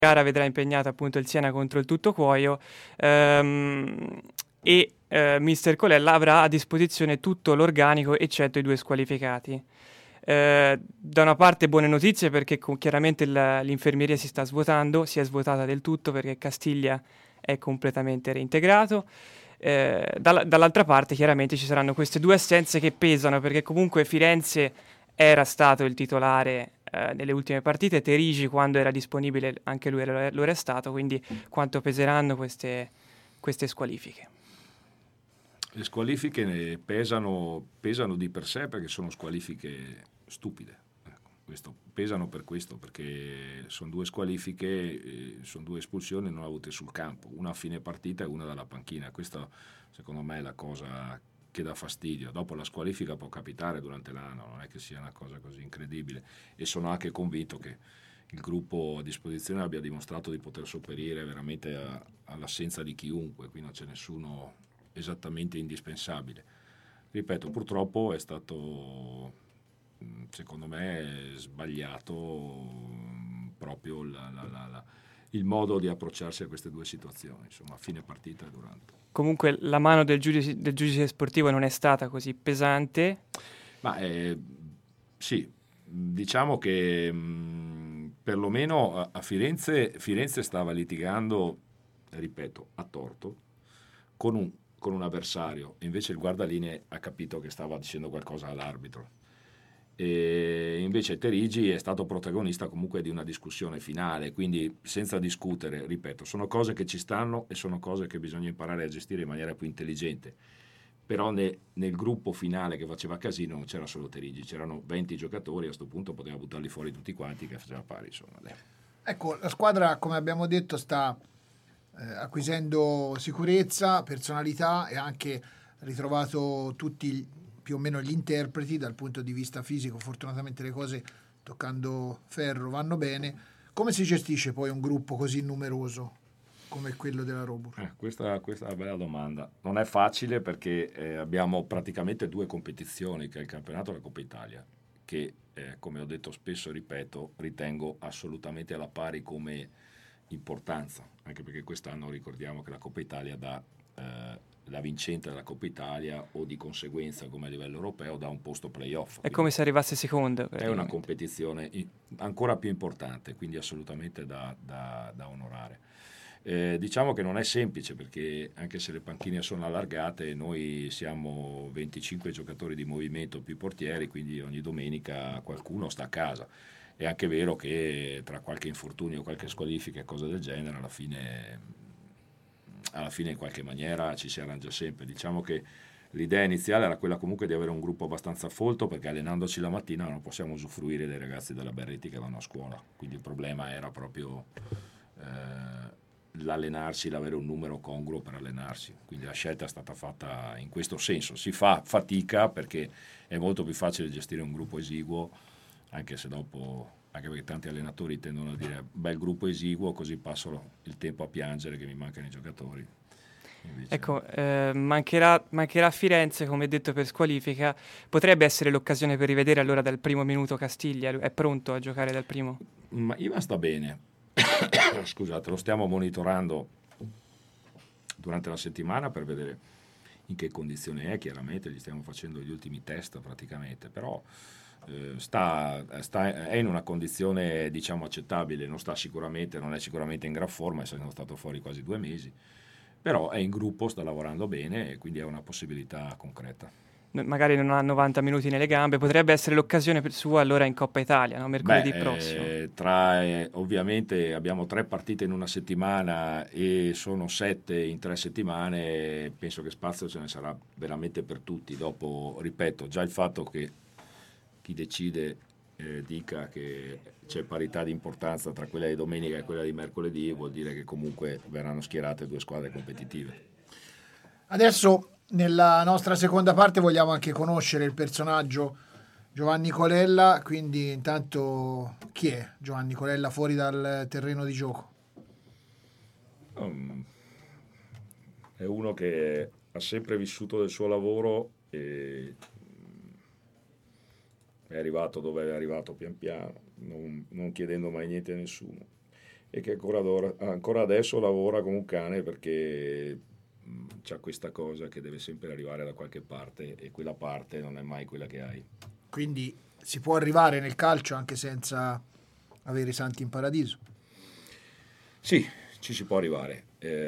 gara vedrà impegnato appunto il Siena contro il Tuttocuoio, e Mister Colella avrà a disposizione tutto l'organico eccetto i due squalificati. Da una parte buone notizie perché chiaramente l'infermieria si sta svuotando, si è svuotata del tutto perché Castiglia è completamente reintegrato. Dall'altra parte chiaramente ci saranno queste due assenze che pesano perché comunque Firenze era stato il titolare nelle ultime partite, Terigi quando era disponibile anche lui lo era stato, quindi quanto peseranno queste squalifiche? Le squalifiche pesano di per sé perché sono squalifiche stupide. Pesano per questo, perché sono due squalifiche, sono due espulsioni non avute sul campo, una a fine partita e una dalla panchina. Questa secondo me è la cosa che dà fastidio. Dopo la squalifica può capitare durante l'anno, non è che sia una cosa così incredibile, e sono anche convinto che il gruppo a disposizione abbia dimostrato di poter sopperire veramente all'assenza di chiunque, qui non c'è nessuno esattamente indispensabile. Ripeto, purtroppo è stato, secondo me, sbagliato proprio il modo di approcciarsi a queste due situazioni, insomma, a fine partita e durante. Comunque la mano del giudice sportivo non è stata così pesante. Ma sì, diciamo che perlomeno a Firenze stava litigando, ripeto, a torto, con un avversario, e invece il guardalinee ha capito che stava dicendo qualcosa all'arbitro. E invece Terigi è stato protagonista comunque di una discussione finale, quindi senza discutere, ripeto, sono cose che ci stanno e sono cose che bisogna imparare a gestire in maniera più intelligente. Però nel gruppo finale che faceva casino non c'era solo Terigi, c'erano 20 giocatori, a questo punto poteva buttarli fuori tutti quanti, che faceva pari, insomma. Ecco, la squadra, come abbiamo detto, sta acquisendo sicurezza, personalità e anche ritrovato tutti più o meno gli interpreti dal punto di vista fisico. Fortunatamente le cose, toccando ferro, vanno bene. Come si gestisce poi un gruppo così numeroso come quello della Robur? Questa è una bella domanda. Non è facile perché abbiamo praticamente due competizioni, che è il campionato e la Coppa Italia, che come ho detto spesso e ripeto, ritengo assolutamente alla pari come importanza, anche perché quest'anno ricordiamo che la Coppa Italia dà la vincente della Coppa Italia, o di conseguenza come a livello europeo dà un posto playoff. È come se arrivasse secondo. È una competizione ancora più importante, quindi assolutamente da onorare. Diciamo che non è semplice perché anche se le panchine sono allargate, noi siamo 25 giocatori di movimento più portieri, quindi ogni domenica qualcuno sta a casa. È anche vero che tra qualche infortunio, qualche squalifica e cose del genere, alla fine in qualche maniera ci si arrangia sempre. Diciamo che l'idea iniziale era quella comunque di avere un gruppo abbastanza folto, perché allenandoci la mattina non possiamo usufruire dei ragazzi della Berretti che vanno a scuola, quindi il problema era proprio l'allenarsi, l'avere un numero congruo per allenarsi, quindi la scelta è stata fatta in questo senso. Si fa fatica perché è molto più facile gestire un gruppo esiguo, anche se dopo, anche perché tanti allenatori tendono a dire bel gruppo esiguo, così passo il tempo a piangere che mi mancano i giocatori. Invece... Ecco, mancherà Firenze, come detto, per squalifica. Potrebbe essere l'occasione per rivedere allora dal primo minuto Castiglia. È pronto a giocare dal primo? Ma Ivan sta bene. Scusate, lo stiamo monitorando durante la settimana per vedere in che condizione è. Chiaramente gli stiamo facendo gli ultimi test praticamente, però è in una condizione diciamo accettabile. Non è sicuramente in gran forma, essendo stato fuori quasi 2 mesi, però è in gruppo, sta lavorando bene e quindi è una possibilità concreta. Magari non ha 90 minuti nelle gambe, potrebbe essere l'occasione per sua allora in Coppa Italia, no? Mercoledì prossimo. Ovviamente abbiamo 3 partite in una settimana e sono 7 in 3 settimane, penso che spazio ce ne sarà veramente per tutti. Dopo, ripeto, già il fatto che chi decide dica che c'è parità di importanza tra quella di domenica e quella di mercoledì vuol dire che comunque verranno schierate 2 squadre competitive. Adesso nella nostra seconda parte vogliamo anche conoscere il personaggio Giovanni Colella, quindi intanto chi è Giovanni Colella fuori dal terreno di gioco? È uno che ha sempre vissuto del suo lavoro e è arrivato dove è arrivato pian piano, non chiedendo mai niente a nessuno. e che ancora adesso lavora come un cane perché c'ha questa cosa che deve sempre arrivare da qualche parte e quella parte non è mai quella che hai. Quindi si può arrivare nel calcio anche senza avere i santi in paradiso. Sì, ci si può arrivare,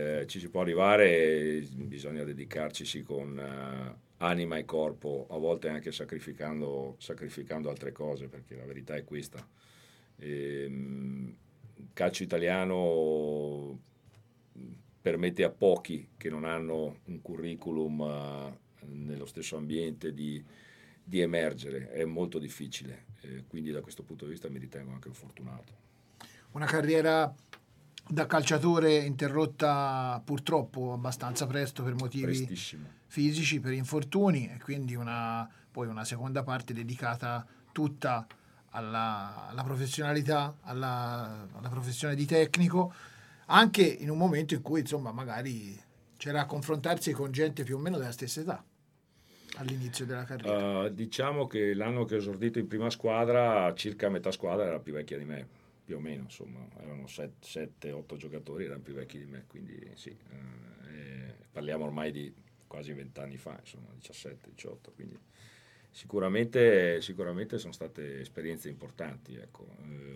bisogna dedicarci con anima e corpo, a volte anche sacrificando altre cose, perché la verità è questa. Il calcio italiano permette a pochi che non hanno un curriculum nello stesso ambiente di emergere, è molto difficile, quindi da questo punto di vista mi ritengo anche un fortunato. Una carriera da calciatore interrotta purtroppo abbastanza presto per motivi fisici, per infortuni, e quindi poi una seconda parte dedicata tutta alla professionalità, alla professione di tecnico, anche in un momento in cui insomma magari c'era a confrontarsi con gente più o meno della stessa età all'inizio della carriera. Diciamo che l'anno che ho esordito in prima squadra, circa metà squadra era più vecchia di me, più o meno, insomma, erano 7-8 giocatori, erano più vecchi di me, quindi sì, parliamo ormai di quasi 20 anni fa, insomma, 17-18, quindi sicuramente sono state esperienze importanti, ecco.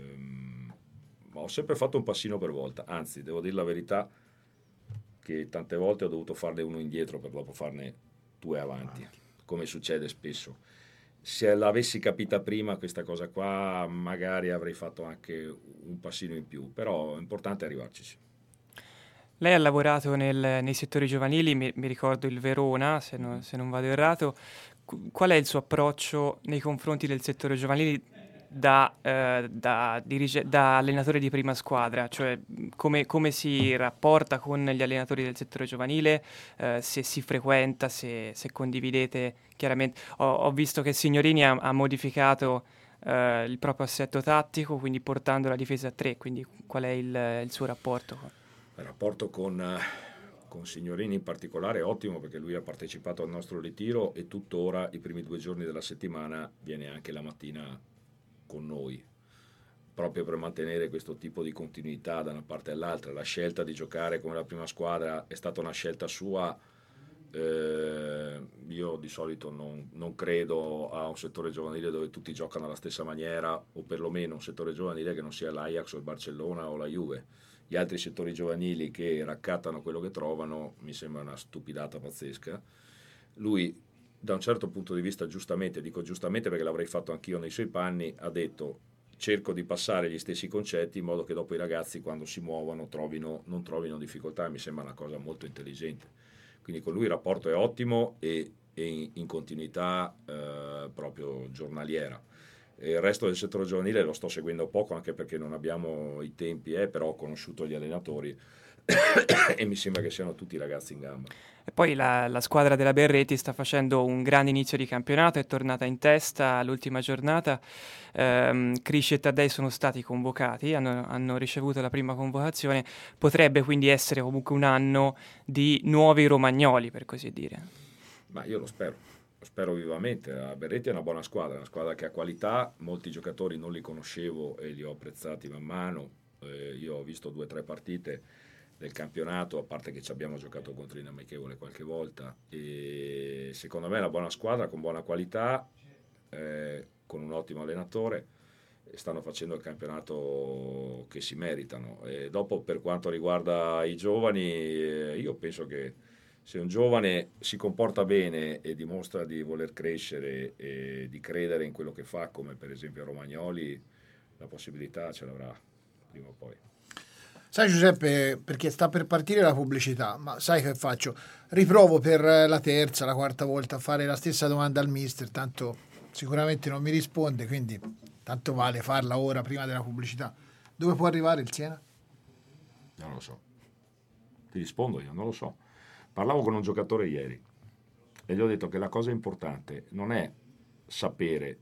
Ho sempre fatto un passino per volta, anzi, devo dire la verità che tante volte ho dovuto farne uno indietro per dopo farne 2 avanti, come succede spesso. Se l'avessi capita prima questa cosa qua, magari avrei fatto anche un passino in più, però è importante arrivarci. Lei ha lavorato nei settori giovanili, mi ricordo il Verona, se non vado errato. Qual è il suo approccio nei confronti del settore giovanili da allenatore di prima squadra? Cioè come si rapporta con gli allenatori del settore giovanile, se si frequenta, se condividete chiaramente. Ho visto che Signorini ha modificato il proprio assetto tattico, quindi portando la difesa a 3, quindi qual è il suo rapporto? Il rapporto con Signorini in particolare è ottimo, perché lui ha partecipato al nostro ritiro e tuttora i primi 2 giorni della settimana viene anche la mattina con noi, proprio per mantenere questo tipo di continuità da una parte all'altra. La scelta di giocare come la prima squadra è stata una scelta sua. Io di solito non credo a un settore giovanile dove tutti giocano alla stessa maniera, o perlomeno un settore giovanile che non sia l'Ajax o il Barcellona o la Juve. Gli altri settori giovanili che raccattano quello che trovano mi sembra una stupidata pazzesca. Lui, da un certo punto di vista, giustamente, dico giustamente perché l'avrei fatto anch'io nei suoi panni, ha detto: cerco di passare gli stessi concetti in modo che dopo i ragazzi, quando si muovono, non trovino difficoltà. Mi sembra una cosa molto intelligente. Quindi con lui il rapporto è ottimo e in continuità proprio giornaliera. Il resto del settore giovanile lo sto seguendo poco, anche perché non abbiamo i tempi, però ho conosciuto gli allenatori e mi sembra che siano tutti ragazzi in gamba. E poi la squadra della Berreti sta facendo un grande inizio di campionato, è tornata in testa all'ultima giornata. Crisci e Taddei sono stati convocati, hanno ricevuto la prima convocazione. Potrebbe quindi essere comunque un anno di nuovi romagnoli, per così dire. Ma io lo spero vivamente. La Berreti è una buona squadra che ha qualità. Molti giocatori non li conoscevo e li ho apprezzati man mano. Io ho visto 2 o 3 partite del campionato, a parte che ci abbiamo giocato contro in amichevole qualche volta, e secondo me è una buona squadra con buona qualità, con un ottimo allenatore. Stanno facendo il campionato che si meritano. E dopo, per quanto riguarda i giovani, io penso che se un giovane si comporta bene e dimostra di voler crescere e di credere in quello che fa, come per esempio Romagnoli, la possibilità ce l'avrà prima o poi. Sai Giuseppe, perché sta per partire la pubblicità, ma sai che faccio? Riprovo per la terza, la quarta volta a fare la stessa domanda al mister, tanto sicuramente non mi risponde, quindi tanto vale farla ora prima della pubblicità. Dove può arrivare il Siena? Non lo so. Ti rispondo io, non lo so. Parlavo con un giocatore ieri e gli ho detto che la cosa importante non è sapere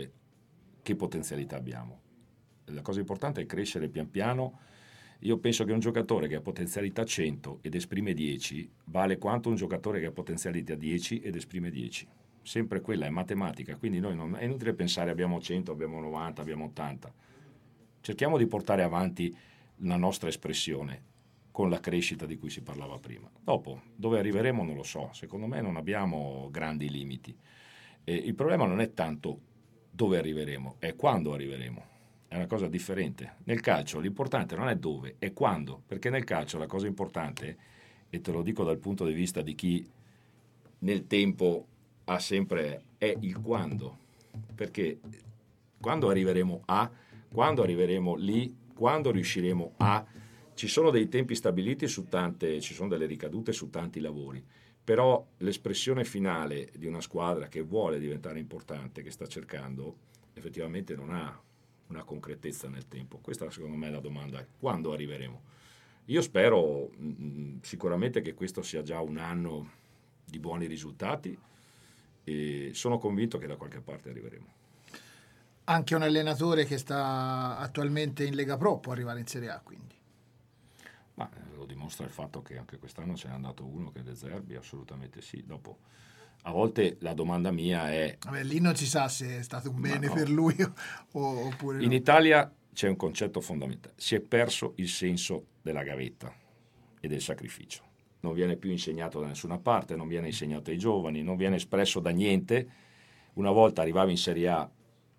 che potenzialità abbiamo. La cosa importante è crescere pian piano. Io penso che un giocatore che ha potenzialità 100 ed esprime 10 vale quanto un giocatore che ha potenzialità 10 ed esprime 10. Sempre quella è matematica, quindi noi non è inutile pensare abbiamo 100, abbiamo 90, abbiamo 80. Cerchiamo di portare avanti la nostra espressione con la crescita di cui si parlava prima. Dopo, dove arriveremo non lo so, secondo me non abbiamo grandi limiti. Il problema non è tanto dove arriveremo, è quando arriveremo. È una cosa differente. Nel calcio l'importante non è dove, è quando, perché nel calcio la cosa importante, e te lo dico dal punto di vista di chi nel tempo ha sempre, è il quando, perché quando arriveremo a, quando arriveremo lì, quando riusciremo a, ci sono dei tempi stabiliti su tante, ci sono delle ricadute su tanti lavori, però l'espressione finale di una squadra che vuole diventare importante, che sta cercando, effettivamente non ha una concretezza nel tempo. Questa secondo me è la domanda, quando arriveremo? Io spero sicuramente che questo sia già un anno di buoni risultati e sono convinto che da qualche parte arriveremo. Anche un allenatore che sta attualmente in Lega Pro può arrivare in Serie A, quindi. Ma lo dimostra il fatto che anche quest'anno ce n'è andato uno che è De Zerbi, assolutamente sì. Dopo, a volte la domanda mia è... Vabbè, lì non si sa se è stato un bene per lui oppure In no. Italia c'è un concetto fondamentale, si è perso il senso della gavetta e del sacrificio. Non viene più insegnato da nessuna parte, non viene insegnato ai giovani, non viene espresso da niente. Una volta arrivavi in Serie A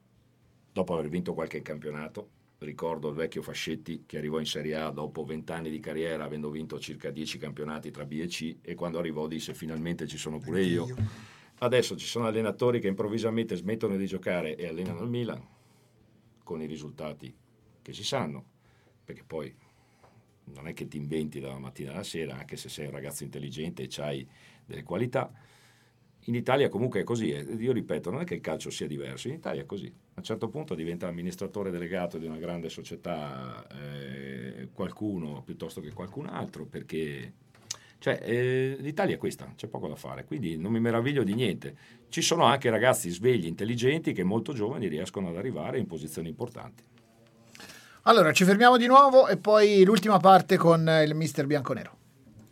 dopo aver vinto qualche campionato. Ricordo il vecchio Fascetti che arrivò in Serie A dopo 20 anni di carriera, avendo vinto circa 10 campionati tra B e C, e quando arrivò disse finalmente ci sono pure io. Adesso ci sono allenatori che improvvisamente smettono di giocare e allenano il Milan con i risultati che si sanno, perché poi non è che ti inventi dalla mattina alla sera, anche se sei un ragazzo intelligente e hai delle qualità. In Italia comunque è così, io ripeto, non è che il calcio sia diverso, in Italia è così. A un certo punto diventa amministratore delegato di una grande società qualcuno piuttosto che qualcun altro, perché l'Italia è questa, c'è poco da fare, quindi non mi meraviglio di niente. Ci sono anche ragazzi svegli, intelligenti, che molto giovani riescono ad arrivare in posizioni importanti. Allora, ci fermiamo di nuovo e poi l'ultima parte con il mister bianconero.